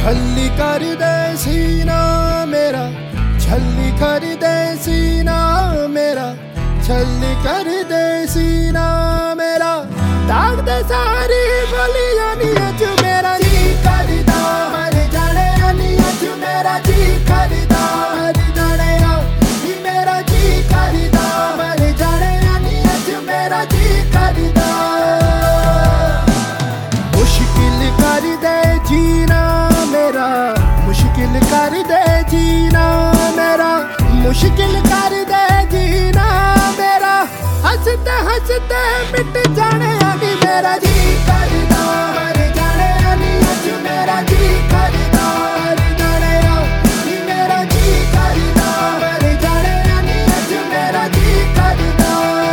छल्ली कर दे सीना मेरा, छल्ली कर दे सीना मेरा, छल्ली कर दे सीना मेरा, दाग दे सारी गलियां नी अज मेरा जी करदा मर जाने नी अज मेरा जी करदा मर जाने नी मेरा जी करदा मर जाने नी अज मेरा जी करदा। मुश्किल कर दे जीना मेरा, मुश्किल कर दे जीना मेरा, मुश्किल कर दे जीना मेरा, हंसते हंसते मिट जाने नी मेरा जी करदा मर जाने नी अज मेरा जी करदा मर जाने नी मेरा जी करदा मर जाने नी अज मेरा जी करदा।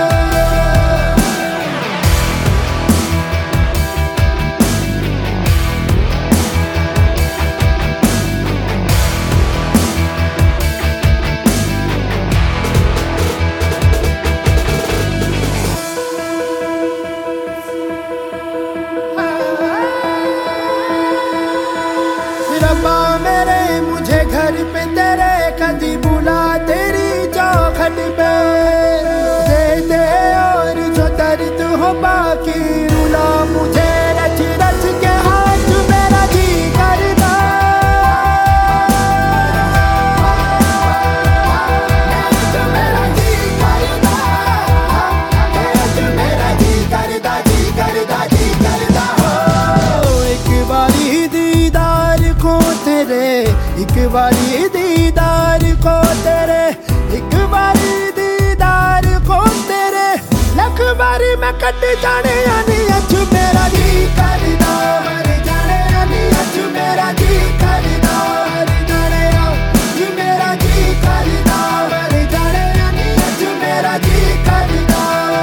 रब्बा मेरे मुझे घर पे तेरे कदी बुला तेरी चौखट पे दे दे, और जो दर्द हो बाकी रुला मुझे रच रच के हाथ मेरा जी करदा। मेरा जी करदा, मेरा जी करदा जी करदा जी करदा। एक बारी दीदार को तेरे, एक बारी दीदार को तेरे, एक बारी दीदार को तेरे, लख बारी मैं कट जाने नी अज मेरा जी करदा मर जाने नी अज मेरा जी करदा मर जाने नी मेरा जी करदा मर जाने नी अज मेरा जी करदा।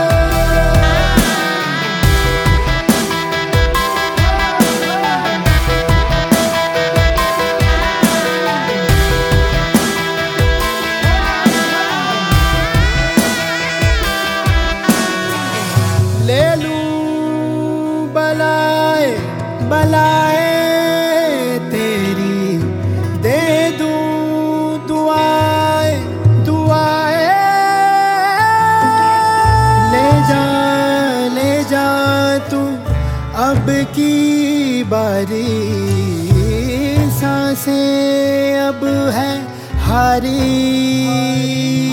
ले लूं बलाए बलाए तेरी, दे दूं दुआए दुआए, ले जा तू अब की बारी, सांसें अब है हारी।